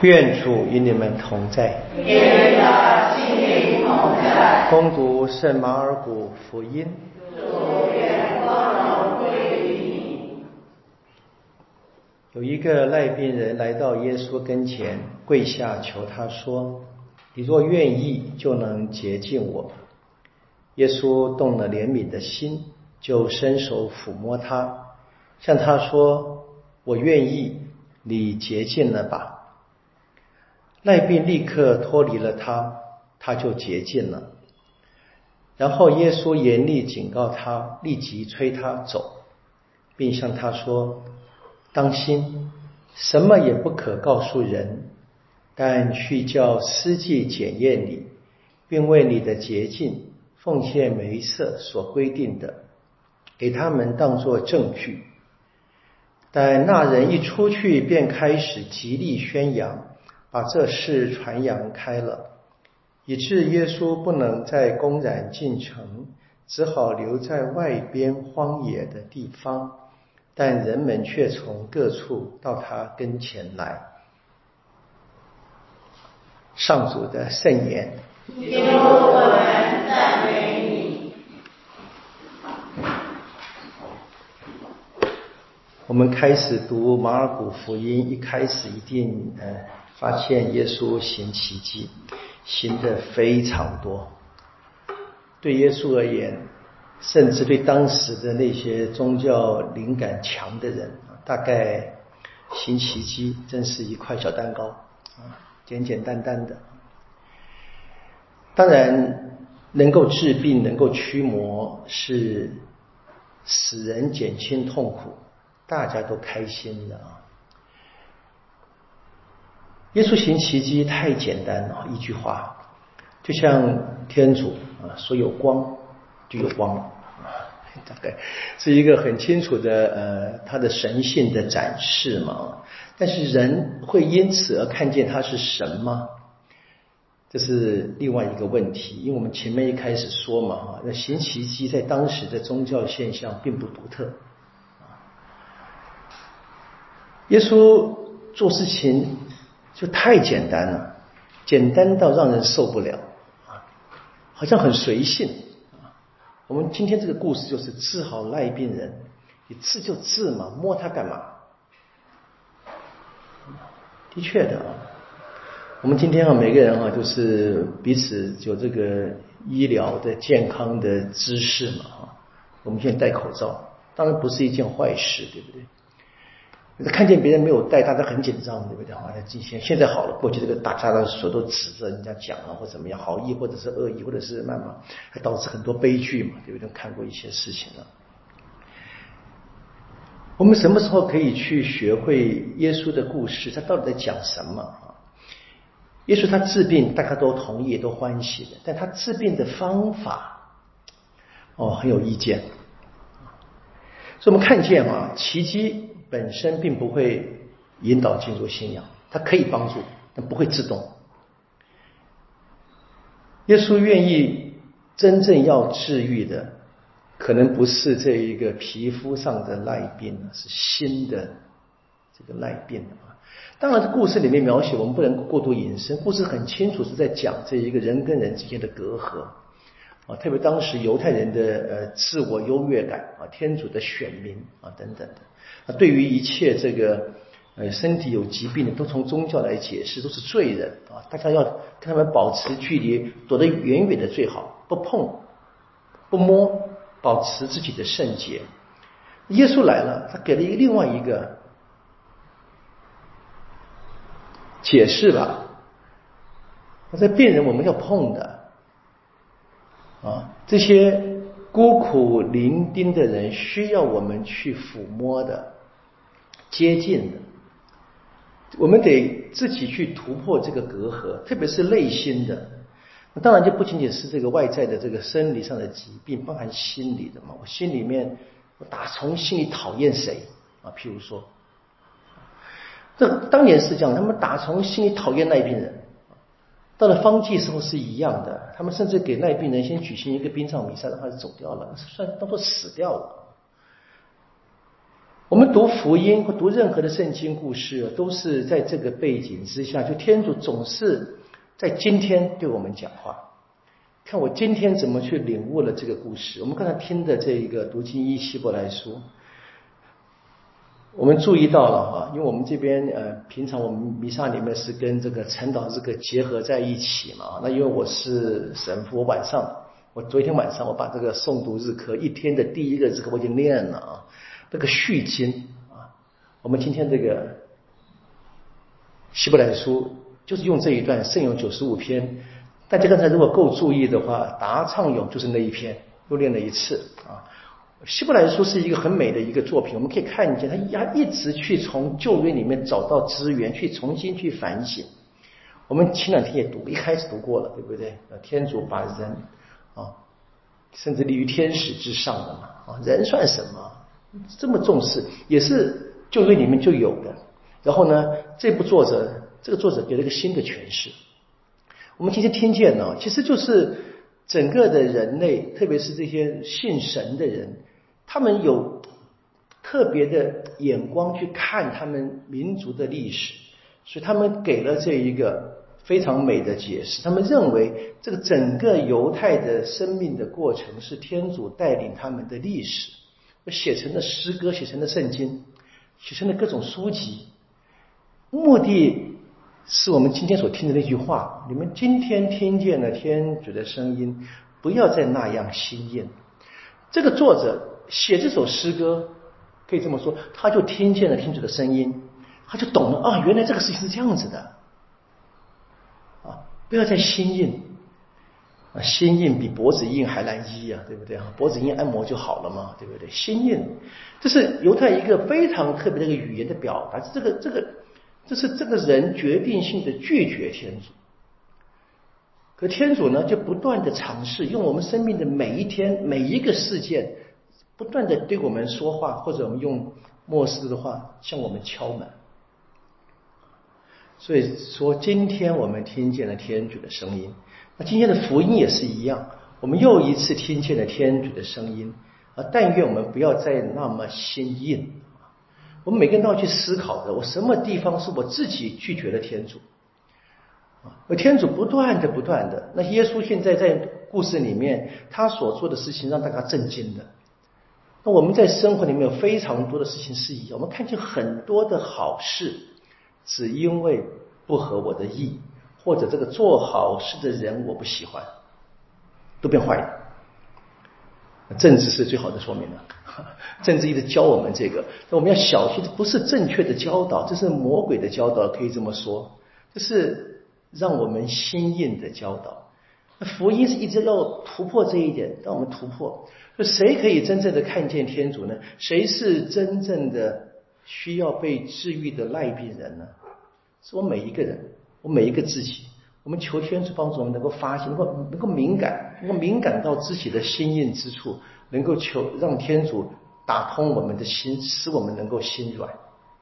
愿主与你们同在， 与你的心灵同在。 恭读圣马尔谷福音。 主愿光荣归于你。 有一个癩病人来到耶稣跟前，跪下求他说：“你若愿意，就能洁净我。”耶稣动了怜悯的心，就伸手抚摸他，向他说：“我愿意，你洁净了吧。”癩病立刻脱离了他，他就洁净了。然后耶稣严厉警告他，立即催他走，并向他说：“当心，什么也不可告诉人，但去叫司祭检验你，并为你的洁净奉献梅瑟所规定的，给他们当作证据。”但那人一出去，便开始极力宣扬，把这事传扬开了，以致耶稣不能再公然进城，只好留在外边荒野的地方，但人们却从各处到他跟前来。上主的圣言。 因我们赞美你。 我们开始读马尔谷福音，一开始一定发现耶稣行奇迹，行得非常多。对耶稣而言，甚至对当时的那些宗教灵感强的人，大概行奇迹真是一块小蛋糕，简简单单的。当然能够治病，能够驱魔，是使人减轻痛苦，大家都开心的啊。耶稣行奇迹太简单了，一句话，就像天主说有光就有光，大概是一个很清楚的他的神性的展示嘛。但是人会因此而看见他是神吗？这是另外一个问题，因为我们前面一开始说嘛，那行奇迹在当时的宗教现象并不独特。耶稣做事情就太简单了，简单到让人受不了，好像很随性。我们今天这个故事就是治好癩病人，你治就治嘛，摸他干嘛？的确的我们今天每个人都是彼此有这个医疗的健康的知识嘛我们现在戴口罩，当然不是一件坏事，对不对？看见别人没有戴，大家很紧张，对不对？现在好了，过去这个大家的手都指着人家讲或怎么样，好意或者是恶意，或者是谩骂，还导致很多悲剧嘛，对不对？看过一些事情了。我们什么时候可以去学会耶稣的故事？他到底在讲什么？耶稣他治病，大家都同意，都欢喜的，但他治病的方法，很有意见。所以我们看见奇迹本身并不会引导进入信仰，它可以帮助，但不会自动。耶稣愿意真正要治愈的，可能不是这一个皮肤上的癩病，是心的这个癩病。当然故事里面描写，我们不能过度引申，故事很清楚是在讲这一个人跟人之间的隔阂特别当时犹太人的自我优越感天主的选民等等的对于一切这个身体有疾病的，都从宗教来解释，都是罪人大家要跟他们保持距离，躲得远远的最好，不碰不摸，保持自己的圣洁。耶稣来了，他给了另外一个解释吧，这病人我们要碰的这些孤苦伶仃的人需要我们去抚摸的，接近的，我们得自己去突破这个隔阂，特别是内心的。当然就不仅仅是这个外在的这个生理上的疾病，包含心理的嘛。我心里面我打从心里讨厌谁譬如说这当年是这样，他们打从心里讨厌癩病人，到了方济时候是一样的，他们甚至给癩病人先举行一个殡葬弥撒，让他走掉了，算当作死掉了。 我们读福音或读任何的圣经故事，都是在这个背景之下，就天主总是在今天对我们讲话。看我今天怎么去领悟了这个故事。我们刚才听的这一个读经一希伯来书，我们注意到了哈，因为我们这边平常我们弥撒里面是跟这个晨祷这个结合在一起嘛。那因为我是神父，我昨天晚上我把这个诵读日课一天的第一个日课我已经念了啊，这个续经啊，我们今天这个希伯来书就是用这一段圣咏95篇。大家刚才如果够注意的话，答唱咏就是那一篇，又练了一次啊。希伯来书是一个很美的一个作品，我们可以看见他一直去从旧约里面找到资源，去重新去反省。我们前两天也读，一开始读过了，对不对？天主把人甚至立于天使之上的嘛，人算什么？这么重视，也是旧约里面就有的。然后呢，这个作者给了一个新的诠释。我们今天听见呢，其实就是整个的人类，特别是这些信神的人，他们有特别的眼光去看他们民族的历史，所以他们给了这一个非常美的解释。他们认为这个整个犹太的生命的过程是天主带领他们的历史，写成了诗歌，写成了圣经，写成了各种书籍，目的是我们今天所听的那句话，你们今天听见了天主的声音，不要再那样心硬。这个作者写这首诗歌，可以这么说，他就听见了天主的声音，他就懂了啊，原来这个事情是这样子的啊！不要再心硬啊，心硬比脖子硬还难医啊，对不对啊？脖子硬按摩就好了嘛，对不对？心硬，这是犹太一个非常特别的一个语言的表达，这是这个人决定性的拒绝天主。可天主呢，就不断的尝试用我们生命的每一天每一个事件，不断的对我们说话，或者我们用末世的话向我们敲门。所以说今天我们听见了天主的声音，那今天的福音也是一样，我们又一次听见了天主的声音，但愿我们不要再那么心硬。我们每个人都要去思考的，我什么地方是我自己拒绝了天主，而天主不断的，那耶稣现在在故事里面他所做的事情让大家震惊的。那我们在生活里面有非常多的事情是一样，我们看见很多的好事，只因为不合我的意，或者这个做好事的人我不喜欢，都变坏了。政治是最好的说明了，政治一直教我们这个，我们要小心，这不是正确的教导，这是魔鬼的教导，可以这么说，这是让我们心硬的教导。福音是一直要突破这一点，让我们突破。就谁可以真正的看见天主呢？谁是真正的需要被治愈的癩病人呢？是我每一个人，我每一个自己。我们求天主帮助我们能够发现，能够敏感到自己的心硬之处，能够让天主打通我们的心，使我们能够心软。